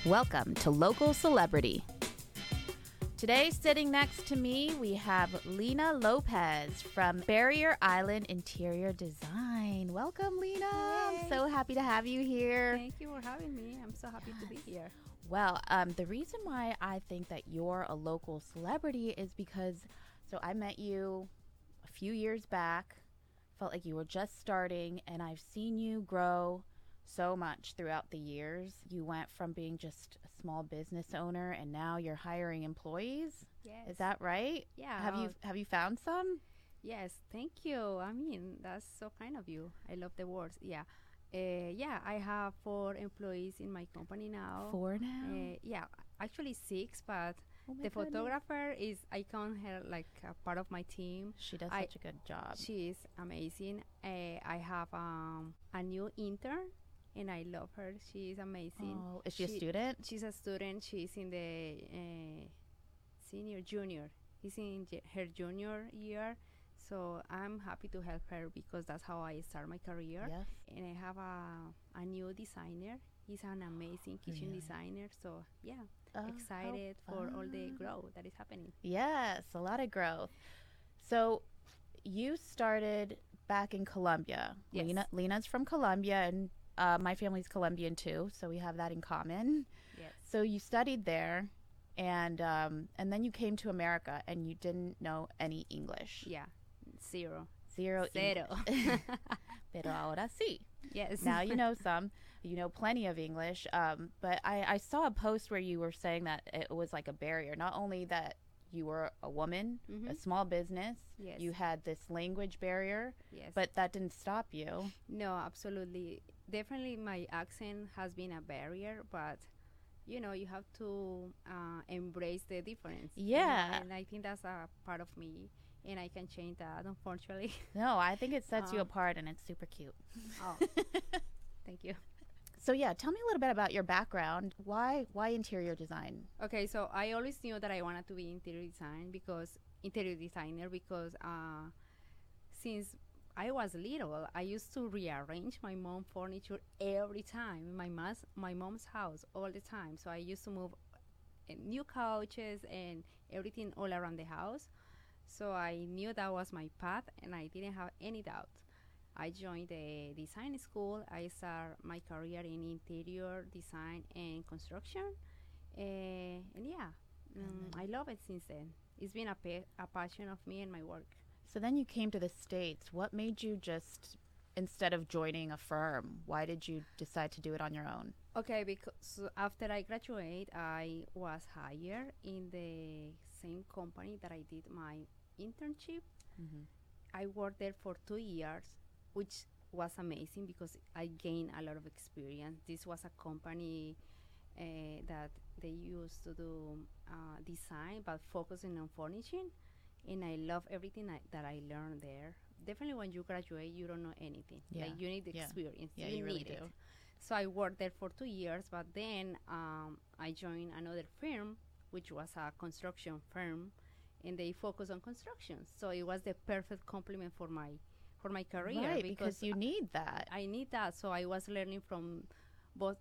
Welcome to Local Celebrity. Today, sitting next to me, we have Lena Lopez from Barrier Island Interior Design. Welcome, Lena. Hey. I'm so happy to have you here. Thank you for having me. I'm so happy to be here. Well, the reason why I think that you're a local celebrity is because, I met you a few years back, felt like you were just starting, and I've seen you grow so much throughout the years. You went from being just a small business owner and now you're hiring employees. Yes. Is that right? Yeah. Have you found some? Yes. Thank you. I mean, that's so kind of you. I love the words. Yeah. I have 4 employees in my company now. 4 now? Yeah, actually 6, but Oh my the goodness. photographer I count her like a part of my team. She does such a good job. She is amazing. I have a new intern, and I love her. She is amazing. Oh, is she a student? She's a student. She's in the junior. He's in her junior year. So I'm happy to help her because that's how I start my career. Yes. And I have a new designer. He's an amazing kitchen designer. So yeah, excited for all the growth that is happening. Yes, a lot of growth. So you started back in Colombia. Yes. Lena's from Colombia, and my family's Colombian too, so we have that in common. Yes. So you studied there, and then you came to America, and you didn't know any English. Yeah. Zero. Zero. Pero ahora sí. Yes. Now you know some. You know plenty of English. But I saw a post where you were saying that it was like a barrier. Not only that you were a woman, a small business, Yes. you had this language barrier, Yes. but that didn't stop you. No, absolutely. Definitely my accent has been a barrier, but you have to embrace the difference. Yeah. And I think that's a part of me, and I can change that, unfortunately. No, I think it sets you apart, and it's super cute. Oh, thank you. So yeah, tell me a little bit about your background. Why interior design? Okay, so I always knew that I wanted to be interior designer because since I was little, I used to rearrange my mom's furniture every time in my mom's house all the time. So I used to move new couches and everything all around the house. So I knew that was my path, and I didn't have any doubt. I joined the design school. I started my career in interior design and construction. And yeah, I love it since then. It's been a passion of me and my work. So then you came to the States. What made you instead of joining a firm, why did you decide to do it on your own? Okay, because after I graduate, I was hired in the same company that I did my internship. I worked there for 2 years, which was amazing because I gained a lot of experience. This was a company that they used to do design, but focusing on furnishing. And I love everything that I learned there. Definitely when you graduate, you don't know anything. Yeah. Like you need the experience. Yeah, you really need do. it. So I worked there for 2 years, but then I joined another firm, which was a construction firm, and they focus on construction. So it was the perfect complement for my career. Right, because you need that. I need that. So I was learning from both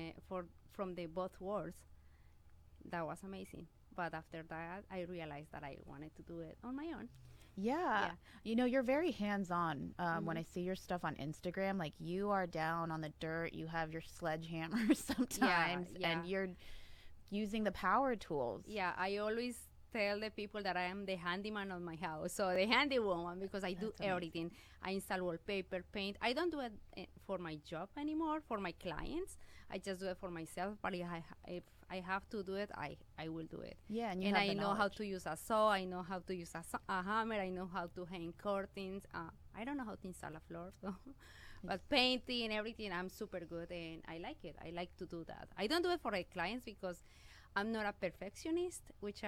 from the both worlds. That was amazing. But after that, I realized that I wanted to do it on my own. Yeah. You know, you're very hands-on. When I see your stuff on Instagram, like you are down on the dirt, you have your sledgehammer sometimes, and you're using the power tools. Yeah, I always tell the people that I am the handyman of my house. So the handy woman, because I do everything. I install wallpaper, paint. I don't do it for my job anymore, for my clients. I just do it for myself. But if I have to do it, I will do it. Yeah, and I know knowledge. how to use a saw. I know how to use a hammer. I know how to hang curtains. I don't know how to install a floor, though. But painting, everything, I'm super good, and I like it. I like to do that. I don't do it for my clients because I'm not a perfectionist, which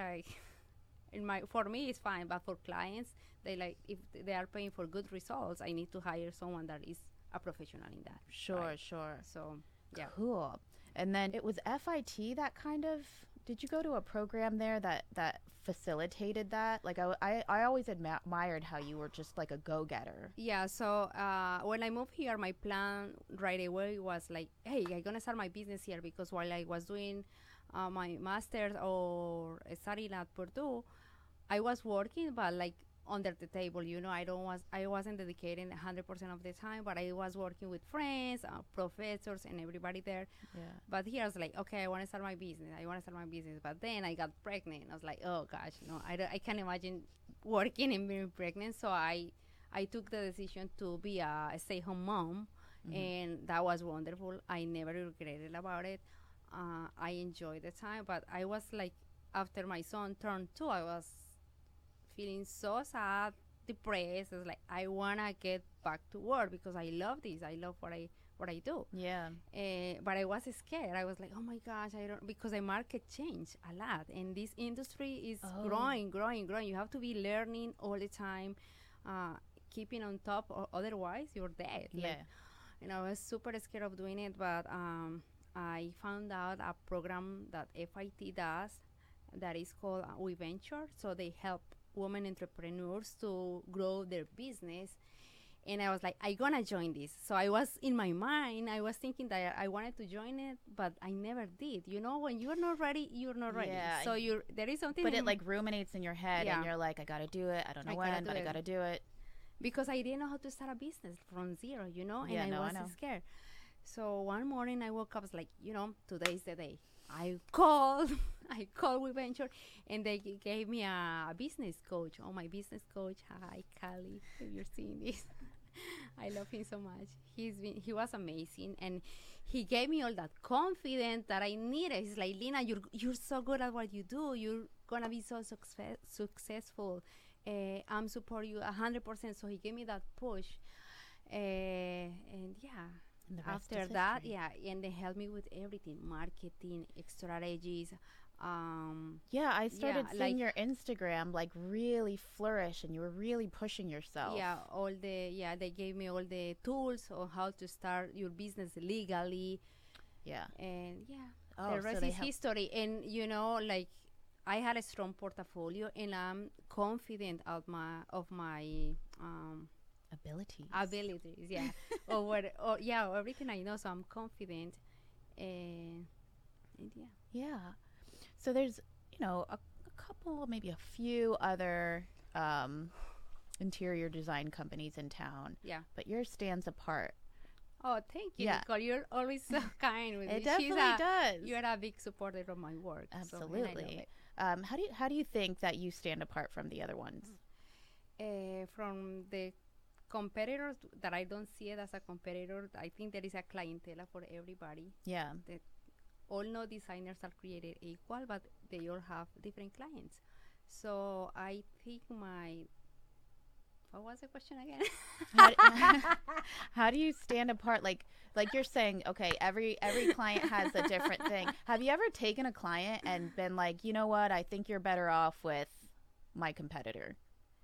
for me it's fine, but for clients, if they are paying for good results, I need to hire someone that is a professional in that. Sure. So yeah. Cool. And then it was FIT that kind of did you go to a program there that facilitated that? Like I always admired how you were just like a go-getter. Yeah, so when I moved here, my plan right away was like, hey, I'm going to start my business here because while I was doing my master's or studying at Purdue, I was working, but like under the table, you know, I wasn't dedicating 100% of the time, but I was working with friends, professors, and everybody there. Yeah. But here I was like, okay, I want to start my business. But then I got pregnant. I was like, oh gosh, no, I can't imagine working and being pregnant. So I took the decision to be a stay-home mom, and that was wonderful. I never regretted about it. I enjoyed the time, but I was like, after my son turned 2, I was feeling so sad, depressed. I was like, I wanna get back to work because I love this. I love what I do. Yeah. But I was scared. I was like, oh my gosh, I don't, because the market changed a lot, and this industry is growing. You have to be learning all the time, keeping on top, or otherwise you're dead. Yeah. Like, you know, I was super scared of doing it, but I found out a program that FIT does that is called We Venture. So they help women entrepreneurs to grow their business. And I was like, I'm gonna join this. So I was, in my mind, I was thinking that I wanted to join it, but I never did. You know, when you're not ready, you're not ready. Yeah. So there is something. But it like ruminates in your head, and you're like, I gotta do it. I don't know when, but I gotta do it. Because I didn't know how to start a business from zero, you know, and I was scared. So one morning I woke up, I was like, you know, today's the day. I called We Venture, and they gave me a business coach. Oh, my business coach. Hi, Callie, if you're seeing this. I love him so much. He was amazing, and he gave me all that confidence that I needed. He's like, Lina, you're so good at what you do. You're gonna be so successful. I'm support you 100%. So he gave me that push, and yeah. And after that, and they helped me with everything, marketing, strategies. I started seeing your Instagram like really flourish, and you were really pushing yourself. They gave me all the tools on how to start your business legally. Yeah. And the rest is history. And you know, like, I had a strong portfolio, and I'm confident of my abilities, everything I know. So I'm confident, and So there's, you know, a couple, maybe a few other interior design companies in town. Yeah. But yours stands apart. Oh, thank you, Nicole. You're always so kind with me. It definitely does. You're a big supporter of my work. Absolutely. So, how do you think that you stand apart from the other ones? From the competitors, that I don't see it as a competitor. I think there is a clientele for everybody. Yeah. That all no designers are created equal, but they all have different clients. So I think what was the question again? How do you stand apart? Like you're saying, okay, every client has a different thing. Have you ever taken a client and been like, you know what, I think you're better off with my competitor?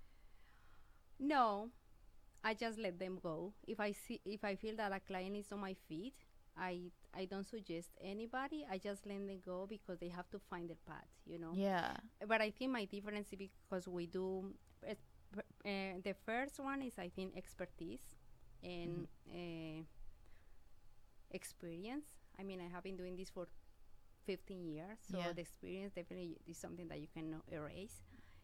No, I just let them go. If I feel that a client is on my feet, I don't suggest anybody. I just let them go because they have to find their path, you know. Yeah. But I think my difference is because we do. The first one is, I think, expertise and experience. I mean, I have been doing this for 15 years, so the experience definitely is something that you cannot erase.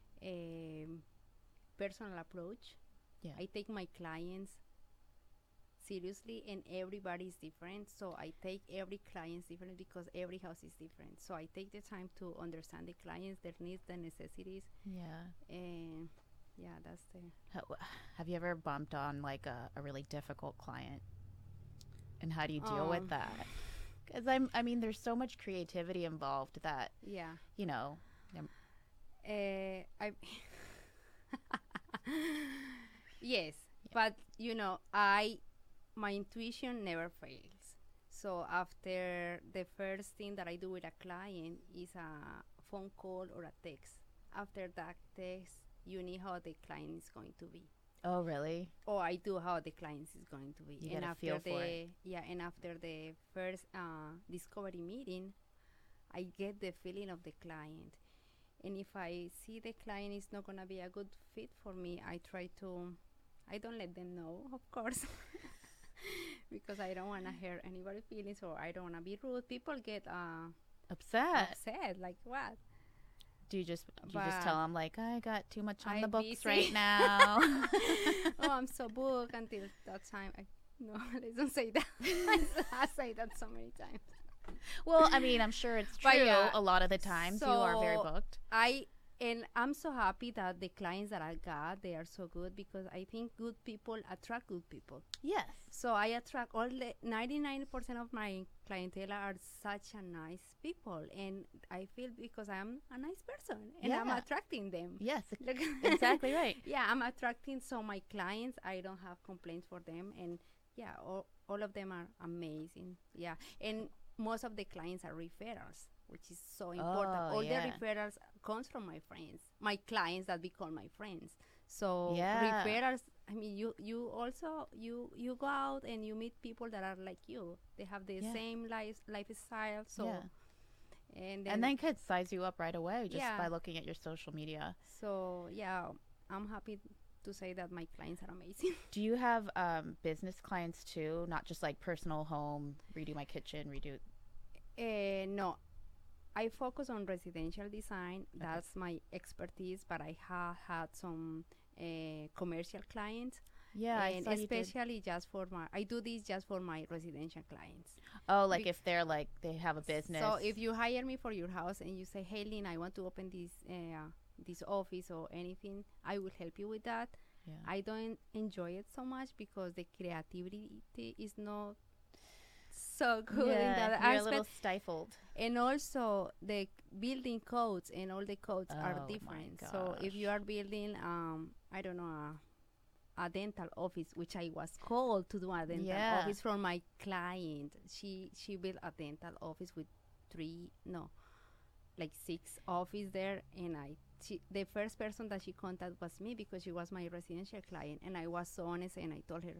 Personal approach. Yeah. I take my clients seriously, and everybody is different. So I take every client different because every house is different. So I take the time to understand the clients, their needs, their necessities. Yeah. And that's the. Have you ever bumped on like a really difficult client? And how do you deal with that? Because I mean, there's so much creativity involved that. Yeah. You know. Yes, but you know, my intuition never fails. So after the first thing that I do with a client is a phone call or a text. After that text, you know how the client is going to be. Oh, really? Or I do how the client is going to be. You get a feel for it. Yeah, and after the first discovery meeting, I get the feeling of the client. And if I see the client is not gonna be a good fit for me, I don't let them know, of course, because I don't wanna hurt anybody's feelings or I don't wanna be rude. People get upset, like what? Do you just tell them like I got too much on I'm the books busy. right now? Oh, I'm so booked until that time. No, let's don't say that. I say that so many times. Well, I mean, I'm sure it's true. But yeah, A lot of the times you are very so booked. I'm so happy that the clients that I got, they are so good because I think good people attract good people. Yes. So I attract all the 99% of my clientele are such a nice people, and I feel because I'm a nice person and I'm Yeah. attracting them. Yes. Like- Exactly right. Yeah, I'm attracting so my clients. I don't have complaints for them, and yeah, all of them are amazing. Yeah, and most of the clients are referrals, which is so important. Oh, All yeah. the referrals comes from my friends, my clients that become my friends. So Yeah. referrals. I mean, you also you go out and you meet people that are like you. They have the Yeah. same lifestyle. So Yeah. and Then kids size you up right away just Yeah. by looking at your social media. so yeah, I'm happy to say that my clients are amazing. Do you have business clients too? Not just like personal home, redo my kitchen, redo. No, I focus on residential design. That's my expertise, but I have had some commercial clients, Yeah, I and saw you did. especially just for I do this just for my residential clients. Oh, like Be- if they're like they have a business. So if you hire me for your house and you say, "Hey, Lynn, I want to open this office or anything," I will help you with that. Yeah. I don't enjoy it so much because the creativity is not so good in that you're a aspect. little stifled. And also the building codes and all the codes are Oh my different. So if you gosh. are building, I don't know, a dental office, which I was called to do a dental Yeah. office from my client. She built a dental office with six office there, and the first person that she contacted was me because she was my residential client, and I was so honest and I told her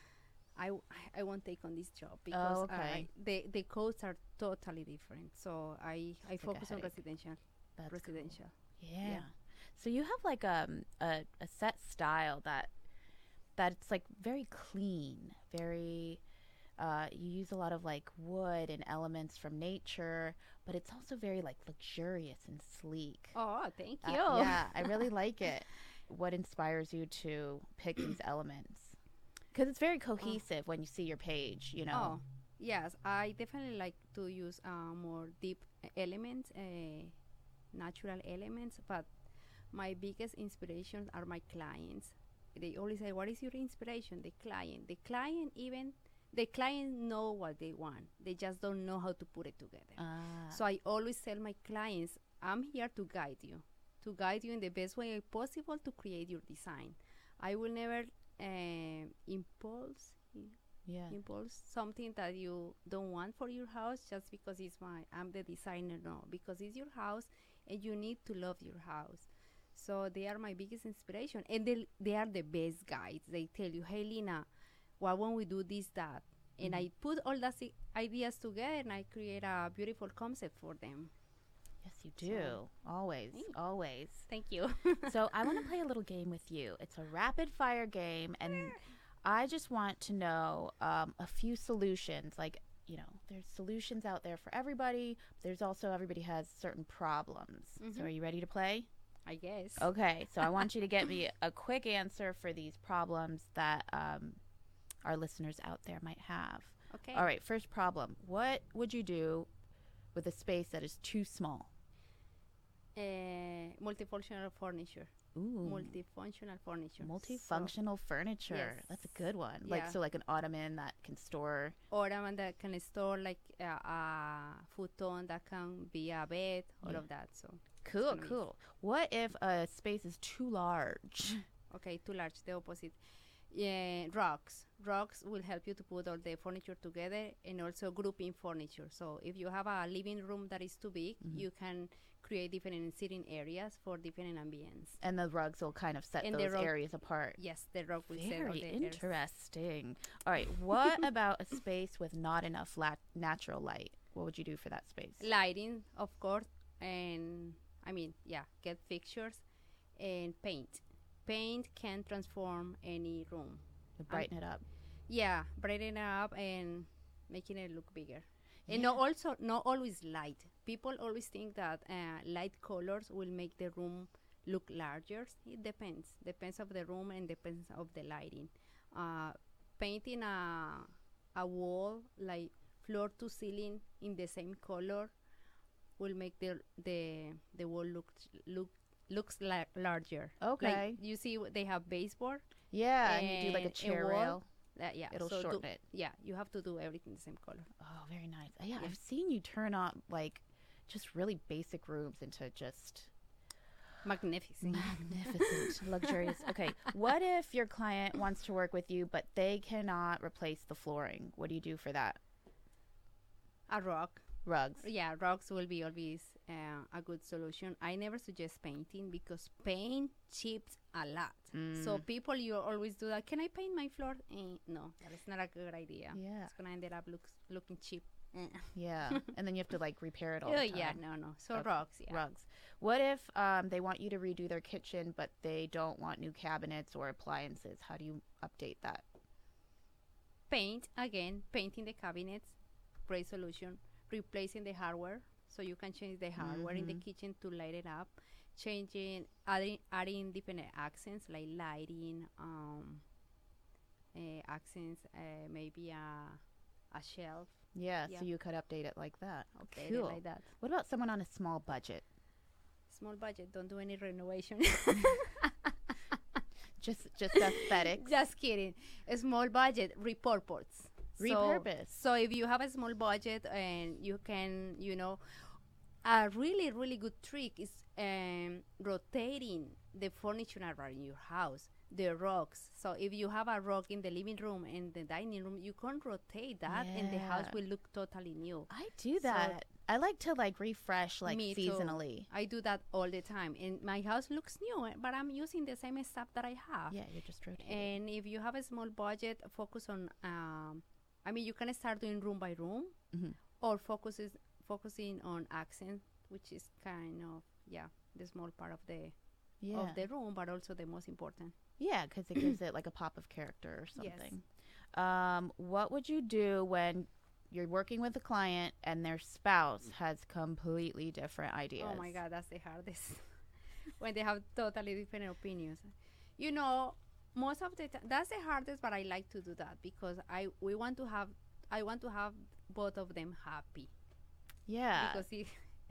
I won't take on this job because okay. the codes are totally different. So I like a focus on headache. residential. That's residential. cool. Yeah. Yeah. So you have like a set style that it's like very clean, very you use a lot of like wood and elements from nature, but it's also very like luxurious and sleek. Oh, thank you. Yeah, I really like it. What inspires you to pick these elements? Because it's very cohesive when you see your page, you know. Oh, yes. I definitely like to use more deep elements, natural elements, but my biggest inspirations are my clients. They always say, "What is your inspiration?" The client. The client know what they want. They just don't know how to put it together. So I always tell my clients, "I'm here to guide you in the best way possible to create your design. I will never impulse yeah. something that you don't want for your house just because I'm the designer. No, because it's your house and you need to love your house. So they are my biggest inspiration, and they are the best guides. They tell you, "Hey, Lina, why won't we do this, that?" And I put all those ideas together and I create a beautiful concept for them. Yes, you do. Always, always. Thank you. So I want to play a little game with you. It's a rapid fire game, and I just want to know a few solutions. Like, you know, there's solutions out there for everybody. There's also everybody has certain problems. So are you ready to play? I guess. Okay, so I want you to get me a quick answer for these problems that our listeners out there might have. Okay. All right, first problem. What would you do with a space that is too small? Multifunctional furniture. Ooh. Multifunctional furniture. Multifunctional furniture. yes. That's a good one. Yeah. Like an ottoman that can store. Or one that can store like a futon that can be a bed, all of that. So Cool, gonna be cool. What if a space is too large? okay, too large, the opposite. Yeah, rugs will help you to put all the furniture together, and also grouping furniture. So if you have a living room that is too big, you can create different sitting areas for different ambience. And the rugs will kind of set And the those rug- areas apart. Yes, the rug will set all Very the areas. interesting. All right, what about a space with not enough natural light? What would you do for that space? Lighting, of course, and get fixtures and paint. Paint can transform any room. Brighten it up. Yeah, brighten it up and making it look bigger. And not always light. People always think that light colors will make the room look larger. It depends of the room and depends of the lighting. Painting a wall like floor to ceiling in the same color will make the wall looks like larger. Okay. Like you see, they have baseboard. Yeah, and you do like a chair rail. It'll so shorten it. Yeah, you have to do everything the same color. Oh, very nice. Yeah, I've seen you turn on like just really basic rooms into just magnificent, luxurious. Okay, what if your client wants to work with you, but they cannot replace the flooring? What do you do for that? A rug. Rugs. Yeah, rugs will be always a good solution. I never suggest painting because paint chips a lot. So people, you always do that. Can I paint my floor? No, that is not a good idea. Yeah. It's going to end up looking cheap. Yeah. And then you have to like repair it all the time. Yeah, no. So rugs, yeah. Rugs. What if they want you to redo their kitchen, but they don't want new cabinets or appliances? How do you update that? Painting the cabinets, great solution. Replacing the hardware, so you can change the hardware in the kitchen to light it up. Adding different accents like lighting, accents, maybe a shelf. Yeah, so you could update it like that. Update Cool. it like that. What about someone on a small budget? Small budget, don't do any renovation. just aesthetics. Just kidding. A small budget, repurpose. Repurpose. So if you have a small budget and you can, a really, really good trick is rotating the furniture around your house, the rugs. So if you have a rug in the living room and the dining room, you can rotate that and the house will look totally new. I do that. I like to refresh me seasonally. Too. I do that all the time. And my house looks new, but I'm using the same stuff that I have. Yeah, you're just rotating. And if you have a small budget, focus on you can start doing room by room or focusing on accent, which is kind of, the small part of the room, but also the most important. Yeah, because it gives it like a pop of character or something. Yes. What would you do when you're working with a client and their spouse has completely different ideas? Oh, my God, that's the hardest. When they have totally different opinions. Most of the time, that's the hardest, but I like to do that because I want to have both of them happy. Yeah. Because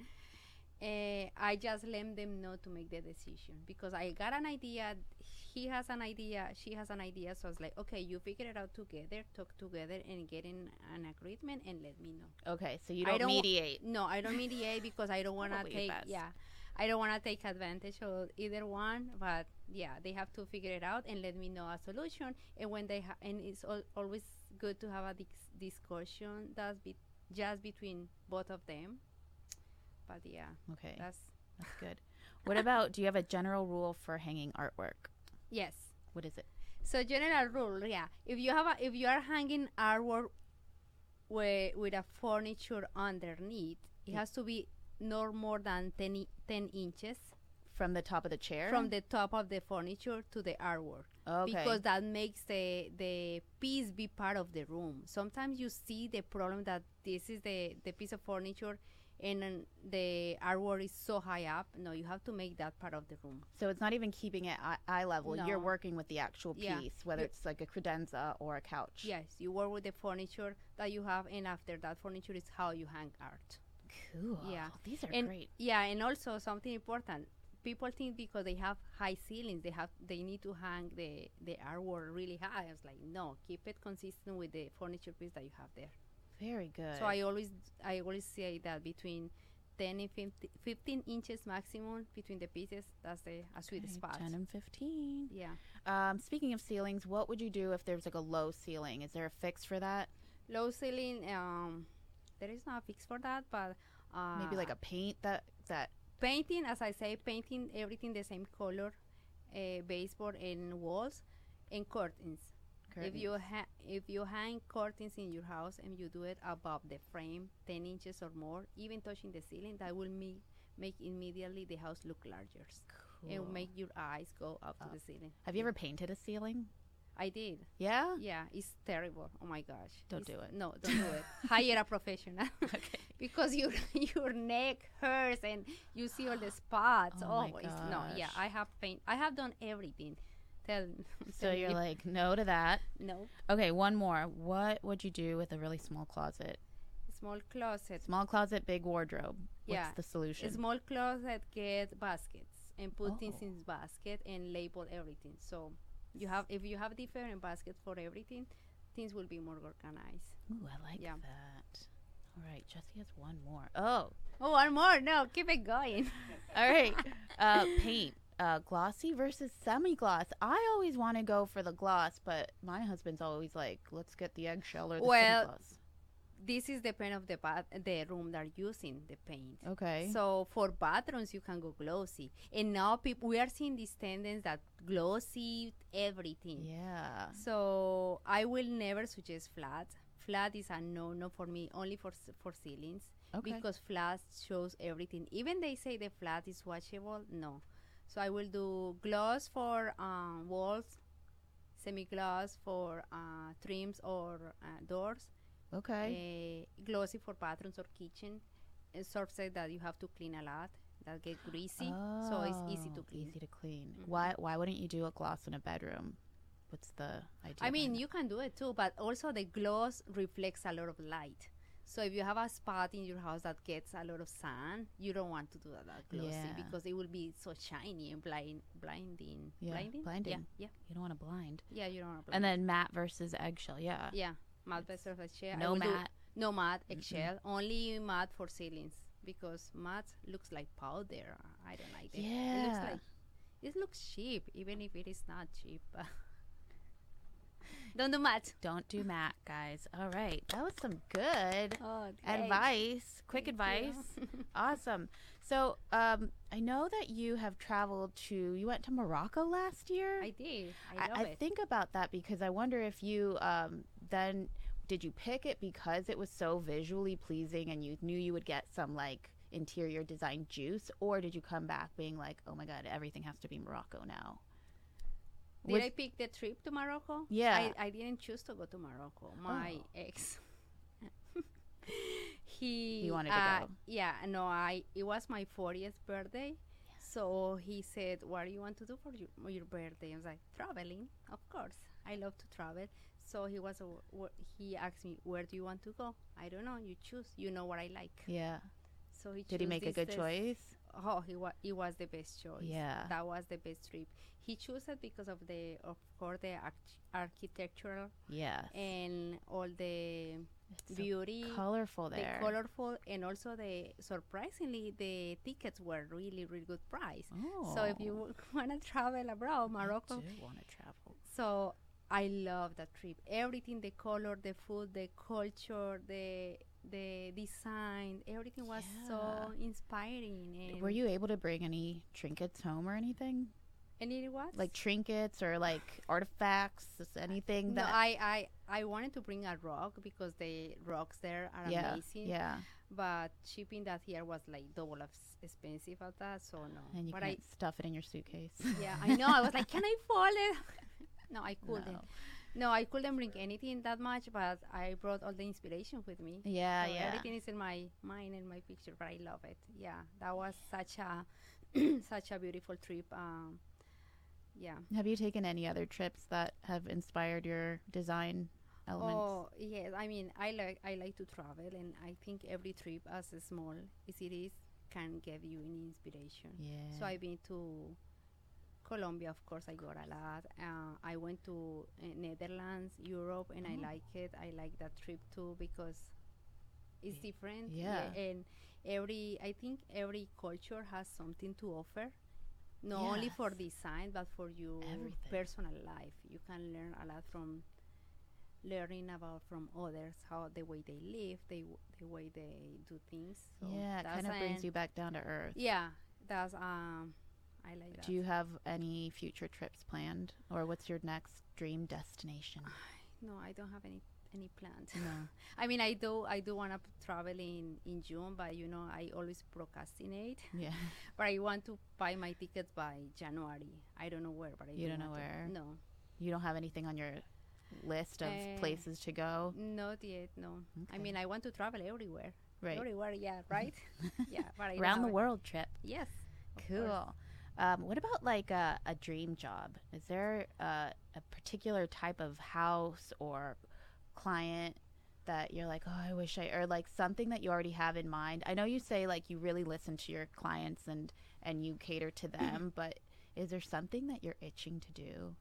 I just let them know to make the decision because I got an idea, he has an idea, she has an idea, so it's like, okay, you figure it out together, talk together, and get in an agreement, and let me know. Okay, so you don't mediate. No, I don't mediate because I don't want to take. I don't want to take advantage of either one, but they have to figure it out and let me know a solution. And when and it's always good to have a discussion that's just between both of them. But okay, that's good. What about? Do you have a general rule for hanging artwork? Yes. What is it? So general rule, if you are hanging artwork with a furniture underneath, it has to be no more than 10 inches from the top of the chair, from the top of the furniture to the artwork. Okay. Because that makes the piece be part of the room. Sometimes you see the problem that this is the piece of furniture and the artwork is so high up. No, you have to make that part of the room. So it's not even keeping it eye level. No. You're working with the actual piece, whether it's like a credenza or a couch. Yes, you work with the furniture that you have, and after that furniture is how you hang art. Cool. Yeah. These are great. Yeah, and also something important. People think because they have high ceilings, they need to hang the artwork really high. I was like, no, keep it consistent with the furniture piece that you have there. Very good. So I always say that between 10 and 15 inches maximum between the pieces, that's a sweet spot. 10 and 15. Yeah. Speaking of ceilings, what would you do if there's like a low ceiling? Is there a fix for that? Low ceiling, there is no fix for that, but maybe like a paint that painting, as I say, painting everything the same color, baseboard and walls, and curtains. If you hang curtains in your house and you do it above the frame 10 inches or more, even touching the ceiling, that will make immediately the house look larger. It will Cool. make your eyes go up to the ceiling. Have you ever painted a ceiling? I did. Yeah? Yeah, it's terrible. Oh my gosh. Don't do it. No, don't do it. Hire a professional. Okay. Because your neck hurts and you see all the spots. Oh my No, yeah, gosh. I have done everything. Tell So tell you're me. like, no to that. No. Okay, one more. What would you do with a really small closet? Small closet. Small closet, big wardrobe. What's Yeah. the solution? A small closet get baskets and put things Oh. in basket and label everything. So if you have different baskets for everything, things will be more organized. Ooh, I like Yeah. that. All right, Jesse has one more. Oh, Oh, one more. No, keep it going. all right. Paint. Glossy versus semi-gloss. I always want to go for the gloss, but my husband's always like, let's get the eggshell or the Well, semi-gloss. This is depend of the room they're using the paint. Okay. So for bathrooms, you can go glossy. And now we are seeing this tendency that glossy everything. Yeah. So I will never suggest flat. Flat is a no for me, only for ceilings. Okay. Because flat shows everything. Even they say the flat is watchable, no. So I will do gloss for walls, semi-gloss for trims or doors, Okay. glossy for bathrooms or kitchen. Sort said that you have to clean a lot, that get greasy, so it's easy to Oh, clean. Easy to clean. Mhm. Why wouldn't you do a gloss in a bedroom? What's the idea? I mean, behind you can do it too, but also the gloss reflects a lot of light. So if you have a spot in your house that gets a lot of sun, you don't want to do that glossy Yeah. because it will be so shiny and blinding. Yeah, Blinding? blinding. Yeah, You don't want to blind. yeah, you don't want to blind. And then matte versus eggshell. Yeah. yeah, matte versus eggshell. I No will do matte. no matte eggshell, only matte for ceilings because matte looks like powder. I don't like it. Yeah. It looks cheap, even if it is not cheap. Don't do matte. Don't do matte, guys. All right. That was some good Oh, advice. Quick Thank advice. you. Awesome. So, I know that you have traveled you went to Morocco last year. I did. I love I it. think about that because I wonder if you then did you pick it because it was so visually pleasing and you knew you would get some like interior design juice, or did you come back being like, oh my god, everything has to be Morocco now? Did I pick the trip to Morocco? Yeah. I didn't choose to go to Morocco. My ex, he wanted to go. Yeah, no, it was my 40th birthday. So he said, what do you want to do for your birthday? I was like, traveling, of course. I love to travel. So he asked me, where do you want to go? I don't know. You choose. You know what I like. Yeah. So he Did he choose make a good this- choice? Oh, it was the best choice. Yeah. That was the best trip. He chose it because of course, the architectural Yes. and all the It's so beauty, colorful there. the colorful, and also surprisingly, the tickets were really, really good price. Oh. So if you want to travel abroad, Morocco, I do want to travel. so I love that trip. Everything, the color, the food, the culture, the design, everything was so inspiring. And Were you able to bring any trinkets home or anything? And it was Like trinkets or like artifacts, just anything no, that I wanted to bring a rock because the rocks there are yeah, amazing. yeah. But shipping that here was like double expensive at that, so no. And you but can't stuff it in your suitcase. yeah, I know. I was like, can I fold it? No, I couldn't. No. No, I couldn't bring anything that much, but I brought all the inspiration with me. Yeah, So yeah. everything is in my mind and my picture, but I love it. Yeah, that was such a such a beautiful trip. Yeah. Have you taken any other trips that have inspired your design elements? Oh yes, I mean I like to travel, and I think every trip, as small as it is, can give you an inspiration. Yeah. So I've been to Colombia, of course. I got a lot. I went to Netherlands, Europe, and I Oh. like it. I like that trip too because it's different. Yeah. And I think every culture has something to offer. Not only for Yes. design, but for your Everything. personal life. You can learn a lot from learning about from others, how the way they live, the way they do things. So yeah, it that's kind of brings you back down to earth. Yeah, that's I like that. Do you have any future trips planned, or what's your next dream destination? No, I don't have any plans. No. I mean, I do want to travel in June, but I always procrastinate. Yeah. But I want to buy my tickets by January. I don't know where, but You don't know where? No, You don't have anything on your list of places to go? not yet. No. I Okay. mean, I want to travel everywhere. Right. Everywhere, yeah, right? Yeah, but I don't Around the have world trip. Yes. of Cool. course. What about like a dream job? Is there a particular type of house or client that you're like, oh, I wish or like something that you already have in mind? I know you say like you really listen to your clients and you cater to them, but is there something that you're itching to do?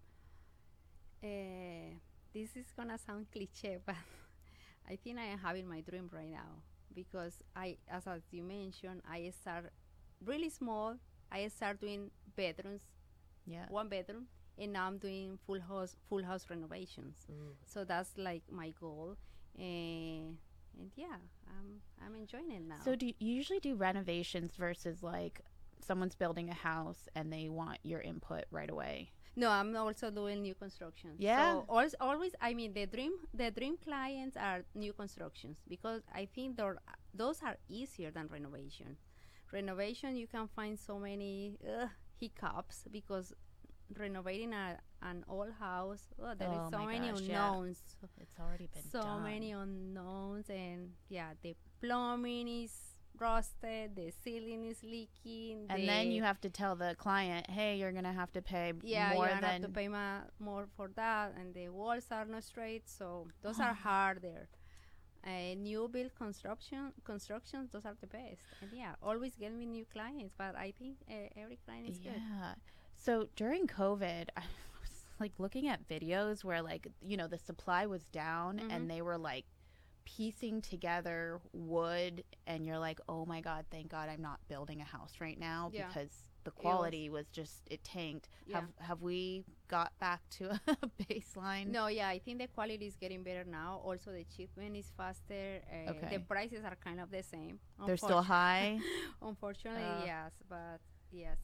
This is gonna sound cliche, but I think I am having my dream right now because as you mentioned, I start really small. I start doing bedrooms, Yeah. one bedroom, and now I'm doing full house renovations. So that's like my goal, and yeah, I'm enjoying it now. So do you usually do renovations versus like someone's building a house and they want your input right away? No, I'm also doing new construction. Yeah? So always, I mean, the dream clients are new constructions because I think those are easier than renovation. Renovation, you can find so many hiccups because renovating an old house, there is Oh so my many gosh, yeah. unknowns. It's already been So done. many unknowns, and yeah, the plumbing is rusted, the ceiling is leaking, And then you have to tell the client, hey, you're going to have to pay more you're gonna than... have to pay more for that, and the walls are not straight, so those are harder. New build constructions, those are the best. And yeah, always get me new clients, but I think every client is good. Yeah. So during COVID, I was like looking at videos where like, the supply was down and they were like piecing together wood, and you're like, oh my God, thank God I'm not building a house right now Yeah. because the quality was just, it tanked. Yeah. Have we got back to a baseline? No, yeah, I think the quality is getting better now. Also, the shipment is faster. Okay. The prices are kind of the same. They're still high? Unfortunately, yes, but yes.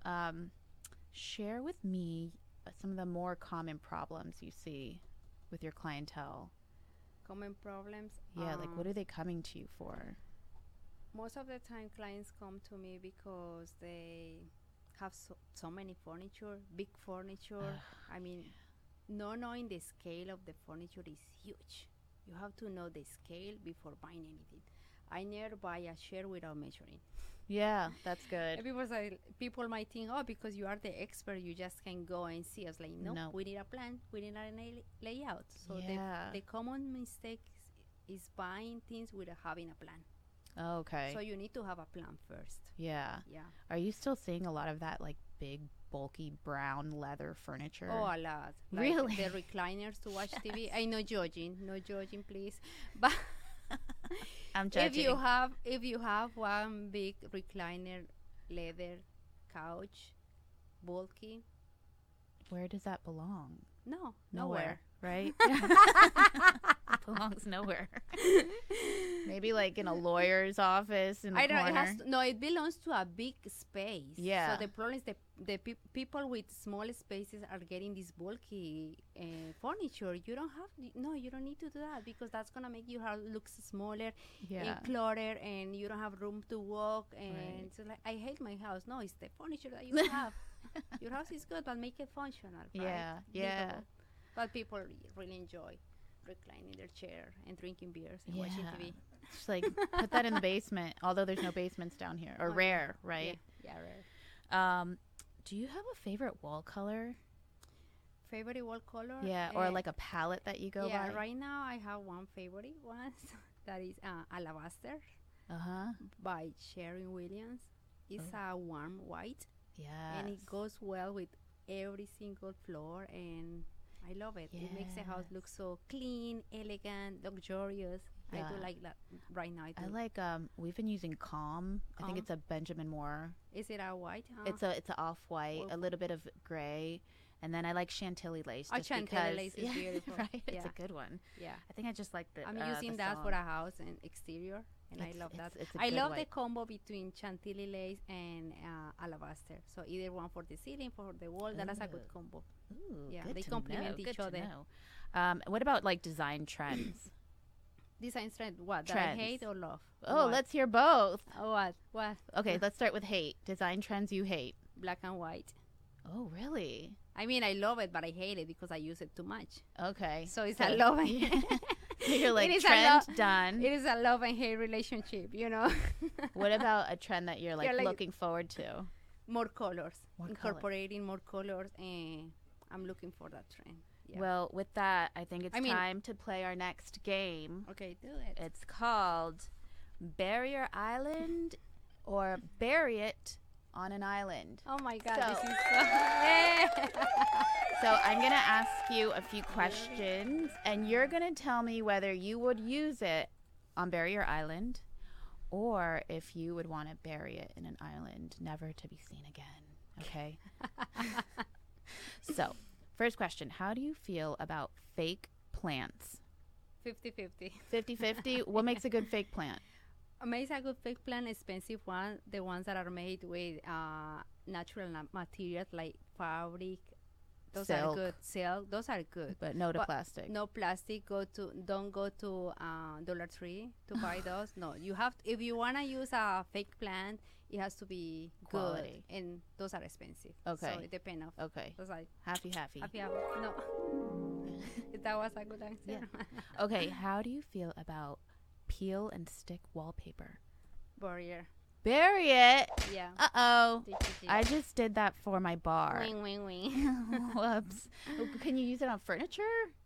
Share with me some of the more common problems you see with your clientele. Common problems. Yeah, like what are they coming to you for? Most of the time, clients come to me because they have so many furniture, big furniture. I mean, not knowing the scale of the furniture is huge. You have to know the scale before buying anything. I never buy a chair without measuring. Yeah, that's good. People might think, oh, because you are the expert, you just can go and see. I was like, no, we need a plan. We need a layout. So Yeah. the common mistake is buying things without having a plan. Okay. So you need to have a plan first. Yeah. Yeah. Are you still seeing a lot of that like big, bulky brown leather furniture? Oh, a lot. Like Really? the recliners to watch TV. I no judging, please. But I'm judging. if you have one big recliner leather couch, bulky, Where does that belong? no, nowhere. Right? It belongs nowhere. Maybe like in a lawyer's office in the I don't. corner. It belongs to a big space. Yeah. So the problem is the people with small spaces are getting this bulky furniture. You don't you don't need to do that because that's gonna make your house look smaller Yeah. and cluttered, and you don't have room to walk. And Right. so like, I hate my house. No, it's the furniture that you have. Your house is good, but make it functional. Right? Yeah, yeah. Livable. But people really enjoy reclining their chair and drinking beers and watching Yeah. TV. Just like put that in the basement, although there's no basements down here, or Oh, yeah. rare, right? Yeah, rare. Do you have a favorite wall color? Favorite wall color? Yeah, or like a palette that you go yeah, by? right now I have one favorite one that is Alabaster Uh-huh. by Sharon Williams. It's a warm white, Yeah. and it goes well with every single floor, and I love it. It makes the house look so clean, elegant, luxurious. I do Yeah. like that right now. I like we've been using Calm. I think Calm? it's a Benjamin Moore. Is it a white? It's a off-white, Well- a little bit of gray, and then I like Chantilly lace. Oh, Just Chantilly because, lace is beautiful. right? It's Yeah. a good one. Yeah. I think I just like the. I'm the using that song. for a house and exterior. and I love that. It's a I good love the white. combo between Chantilly lace and alabaster. So either one for the ceiling, for the wall. That is a good Ooh. combo. Ooh, Yeah, good they to complement know, each good to other. know. What about like design trends? Design trend, what? That I Trends. hate or love? Oh, What? let's hear both. What? What? Okay, let's start with hate. Design trends you hate. Black and white. Oh, really? I mean, I love it, but I hate it because I use it too much. Okay. So it's a love and So you're like, It is a trend lo- done. it is a love and hate relationship, you know. What about a trend that you're like, You're like- looking forward to? More colors, More incorporating more colors, and I'm looking for that trend. Yeah. Well, with that, I think it's I mean- time to play our next game. Okay, do it. It's called Barrier Island or Bury It on an Island. Oh my God, So- this is so. So I'm going to ask you a few questions, and you're going to tell me whether you would use it on Barrier Island or if you would want to bury it in an island, never to be seen again. Okay? So, first question. How do you feel about fake plants? 50-50. 50-50? What makes a good fake plant? Makes a good fake plant, expensive one. The ones that are made with natural materials like fabric. Those are Silk. good. Silk. Those are good. But no to But plastic. No plastic. Don't go to Dollar Tree to buy those. No, you have. If you wanna use a fake plant, it has to be Quality. good, and those are expensive. Okay. So it depends of. Okay. Those are. Happy. If you have no. That was a good answer. Yeah. Okay. How do you feel about peel and stick wallpaper? Barrier. Bury it. Yeah. Uh-oh. GGG. I just did that for my bar. Wing, wing, wing. Whoops. Can you use it on furniture?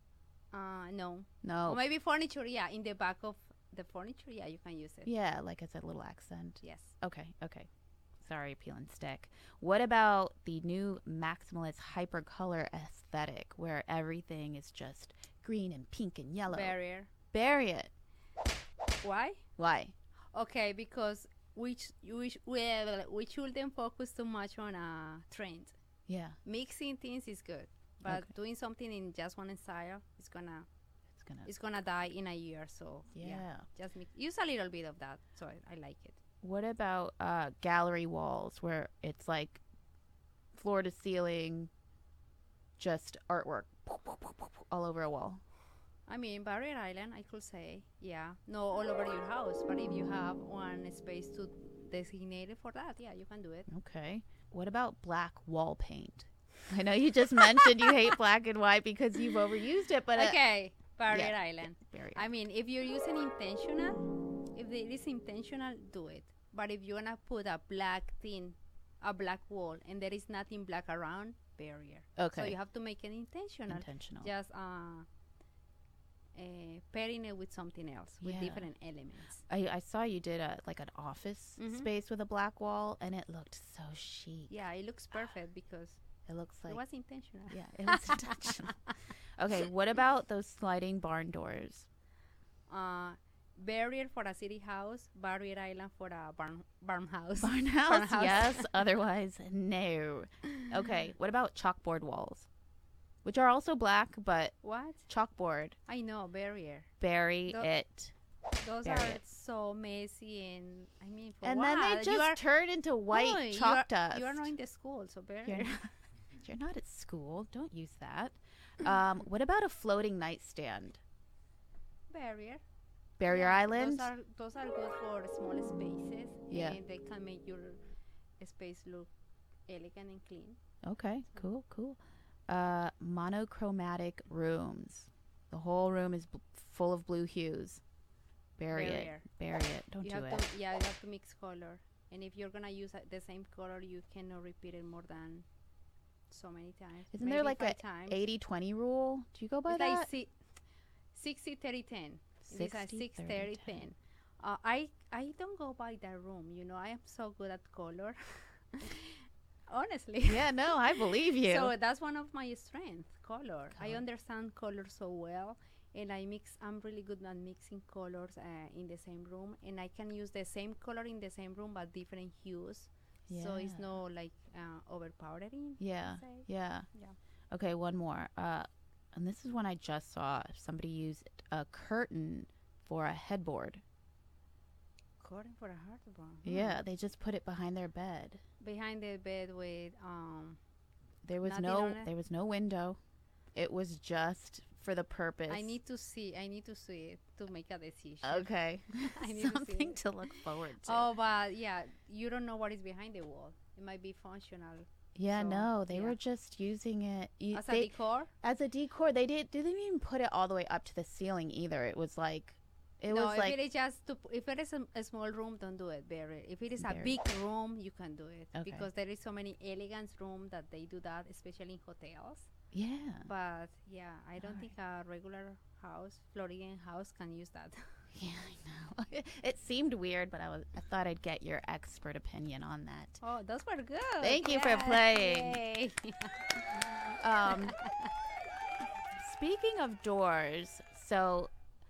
No. No. Or maybe furniture. Yeah, in the back of the furniture. Yeah, you can use it. Yeah, like it's a little accent. Yes. Okay. Sorry, peel and stick. What about the new maximalist hypercolor aesthetic where everything is just green and pink and yellow? Barrier. Bury it. Why? Why? Okay, because we shouldn't focus too much on a trend. Yeah, Mixing things is good, but Okay. doing something in just one style is gonna it's gonna. die in a year. So Yeah. just use a little bit of that. So I like it. What about gallery walls where it's like floor to ceiling, just artwork all over a wall? I mean, Barrier Island, I could say, yeah, no, all over your house. But if you have one space to designate it for that, yeah, you can do it. Okay. What about black wall paint? I know you just mentioned you hate black and white because you've overused it, but Okay, Barrier yeah. Island. Bury I it. mean, if you're using intentional, if it is intentional, do it. But if you're gonna put a black thing, a black wall, and there is nothing black around, barrier. Okay. So you have to make it intentional. Intentional. Just pairing it with something else, with Yeah. different elements. I saw you did like an office Mhm. space with a black wall, and it looked so chic. Yeah, it looks perfect because It looks like it was intentional. yeah, it was intentional. Okay, what about those sliding barn doors? Barrier for a city house, Barrier Island for a barn house. Barn house, house. yes. Otherwise, no. Okay, what about chalkboard walls, which are also black, but What? chalkboard? I know, barrier. Bury Tho- it. Those Bury are it. so messy, and I mean, for And what? then they You just are- turn into white Boy, chalk dust. You are not in the school, so barrier. You're not, you're not at school. Don't use that. What about a floating nightstand? Barrier. Barrier Yeah, Island? Those are good for small spaces. Yeah. And they can make your space look elegant and clean. Okay, cool. Monochromatic rooms. The whole room is full of blue hues. Bury Barrier. it. Bury it. Don't You do have it. to, yeah, you have to mix color. And if you're gonna use the same color, you cannot repeat it more than so many times. Isn't there Maybe like 5 a times. 80-20 rule? Do you go by It's that? like 60-30-10. These are 60, 6-30-10. I don't go by that room. You know, I am so good at color. Honestly. Yeah, no, I believe you. So that's one of my strengths, color. I Color. understand color so well, and I'm really good at mixing colors in the same room, and I can use the same color in the same room but different hues. So it's Yeah. no like overpowering. Yeah, say. yeah. Yeah. Okay, one more. And this is one I just saw. Somebody used a curtain for a headboard. According for a heartburn. Yeah, they just put it behind their bed. Behind the bed with There was no window. It was just for the purpose. I need to see it to make a decision. Okay. I need to see Something it. to look forward to. Oh, but yeah, you don't know what is behind the wall. It might be functional Yeah, so, no, they yeah. were just using it as a decor. as a decor. They didn't even put it all the way up to the ceiling either. It was like If it is just if it is a small room, don't do it. Bury it. If it is a Bury big room, you can do it Okay. because there is so many elegant rooms that they do that, especially in hotels. yeah. But yeah, I don't Alright. think a regular house, Floridian house, can use that. Yeah, I know. It seemed weird, but I thought I'd get your expert opinion on that. Oh, those were good. Thank you for Yes, playing. yay. Speaking of doors, so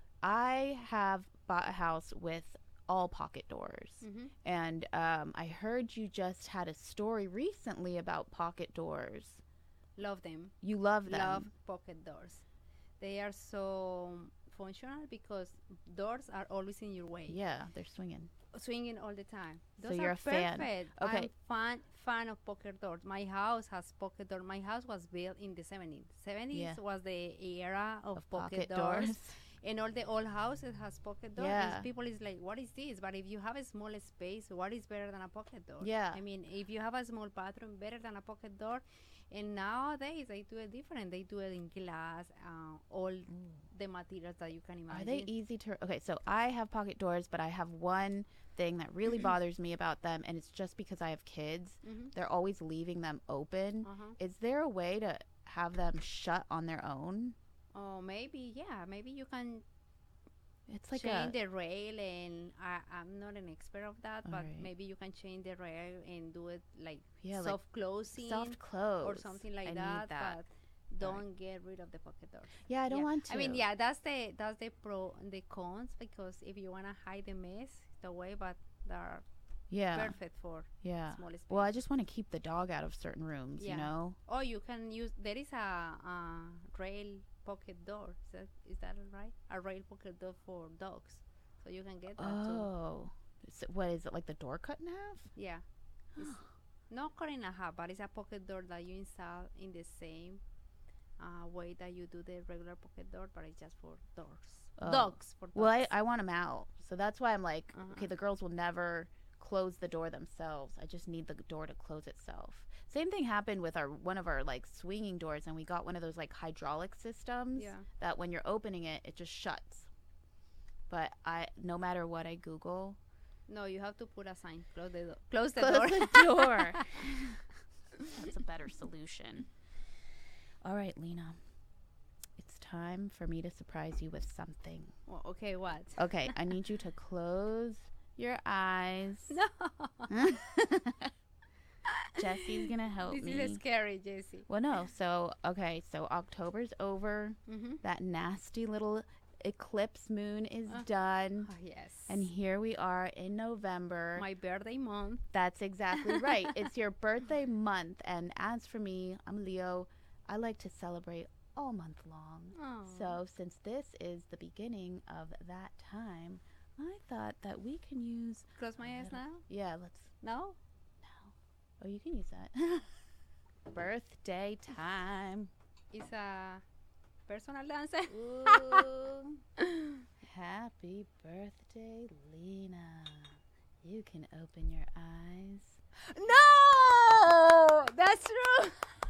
I have bought a house with all pocket doors. Mhm. And I heard you just had a story recently about pocket doors. Love them. You love them. Love pocket doors. They are so functional because doors are always in your way. Yeah, they're swinging. Swinging all the time. So Those you're are a fan. perfect. Okay. I'm fan of pocket doors. My house has pocket door. My house was built in the 70s. 70s Yeah. was the era of, Of pocket, pocket doors. doors. And all the old houses has pocket doors. Yeah. And people is like, what is this? But if you have a small space, what is better than a pocket door? Yeah. I mean, if you have a small bathroom, better than a pocket door. And nowadays they do it different. They do it in glass, all the materials that you can imagine. Are they easy to? Okay, so I have pocket doors, but I have one thing that really bothers me about them, and it's just because I have kids. Mhm. They're always leaving them open. Uh-huh. Is there a way to have them shut on their own? Oh, maybe, yeah. Maybe you can It's like change the rail, and I'm not an expert of that, but Alright. maybe you can change the rail and do it like Yeah, like soft closing soft close or something like I that, need that. but don't get rid of the pocket door. Yeah, I don't Yeah. want to. I mean, yeah, that's the pro and the cons, because if you want to hide the mess, the way, but they're Yeah, perfect for yeah. small space. Well, I just want to keep the dog out of certain rooms. Yeah. You know. Or you can use, there is a rail pocket door. Is that right? A rail pocket door for dogs. So you can get that too. Oh, so what is it, like the door cut in half? Yeah. It's not cut in a half, but it's a pocket door that you install in the same way that you do the regular pocket door, but it's just for doors. Oh. Dogs for dogs. Well, I want them out, so that's why I'm like, Uh-huh. okay, the girls will never close the door themselves. I just need the door to close itself. Same thing happened with one of our like swinging doors, and we got one of those like hydraulic systems Yeah. that when you're opening it, it just shuts. But no matter what I Google, No, you have to put a sign. Close the door. Close the close door. the door. That's a better solution. All right, Lena. It's time for me to surprise you with something. Well, okay, what? Okay, I need you to close your eyes. No. Jesse's gonna help This me. is scary, Jessie. Well, no. So, okay, so October's over. Mm-hmm. That nasty little eclipse moon is Ah. done. Oh, yes. And here we are in November. My birthday month. That's exactly right. It's your birthday month. And as for me, I'm Leo. I like to celebrate all month long. Oh. So, since this is the beginning of that time, I thought that we can use. Close my eyes now? Yeah, let's. No? Oh, you can use that. Birthday time. It's a personal dancer. Ooh. Happy birthday, Lena. You can open your eyes. No! That's true.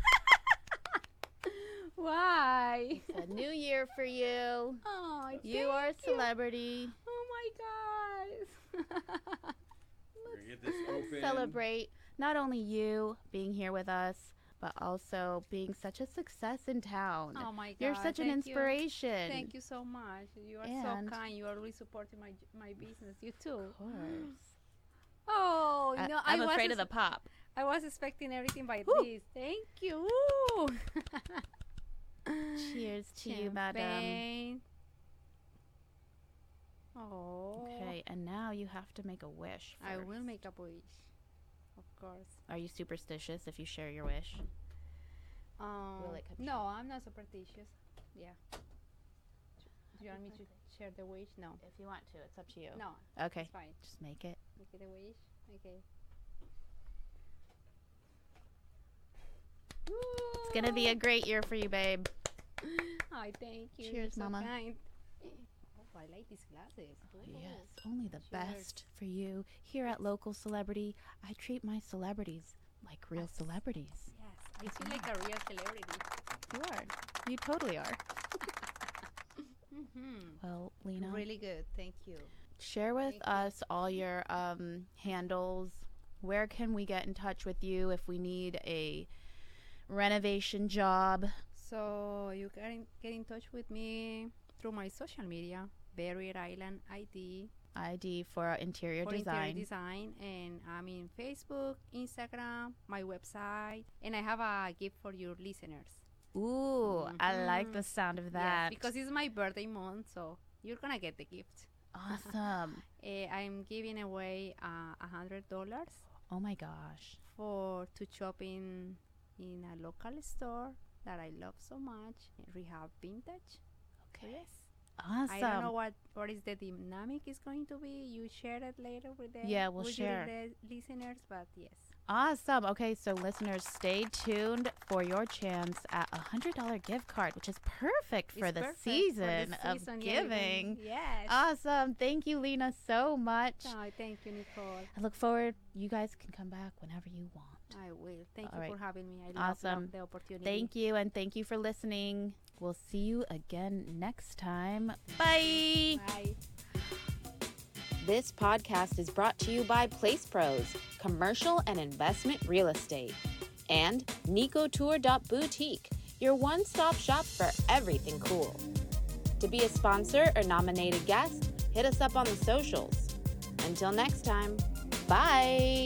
Why? It's a new year for you. Oh, You are a thank you. celebrity. Oh my gosh. We're gonna get this open. Celebrate not only you being here with us, but also being such a success in town. Oh my god. You're such an thank you. inspiration. Thank you so much. You are And- so kind. You are really supporting my business. You too. Of course. Oh, you know, I'm I was afraid of the pop. I was expecting everything by Woo. this. Thank you. Woo. Cheers to you, madam. Champagne. Oh. Okay, and now you have to make a wish. I First. will make a wish. Of course. Are you superstitious if you share your wish? Will it come No, I'm not superstitious. Yeah. Do you want me to share the wish? No. If you want to, it's up to you. No. Okay. It's fine. Just make it. Make it a wish. Okay. It's gonna be a great year for you, babe. Oh, thank you. Cheers, You're so Mama. kind. Oh, I like these glasses. Yes, only the Cheers. best for you. Here at Local Celebrity, I treat my celebrities like real celebrities. Yes, I feel like a real celebrity. You are. You totally are. Mm-hmm. Well, Lena, Really good. Thank you. share with Thank you. us all your handles. Where can we get in touch with you if we need a renovation job? So you can get in touch with me through my social media, Barrier Island ID ID for interior for design. interior design, and I'm in Facebook, Instagram, my website, and I have a gift for your listeners. Ooh, I like Mhm. the sound of Yes, that. because it's my birthday month, so you're gonna get the gift. Awesome. I'm giving away $100 Oh my gosh. to shop in a local store that I love so much, Rehab Vintage. So Okay. yes. Awesome. I don't know what is the dynamic is going to be. You share it later with the Yeah, we'll with share. your listeners, but yes. Awesome. Okay, so listeners, stay tuned for your chance at a $100 gift card, which is perfect for It's the perfect for the season of season, yeah, you can- giving. Yes. Awesome. Thank you, Lena, so much. Oh, thank you, Nicole. I look forward. You guys can come back whenever you want. I will. Thank All you right. for having me. I Awesome. love the opportunity. Thank you, and thank you for listening. We'll see you again next time. Bye. Bye. This podcast is brought to you by Place Pros, commercial and investment real estate, and NicoTour.boutique, your one-stop shop for everything cool. To be a sponsor or nominated guest, hit us up on the socials. Until next time, bye.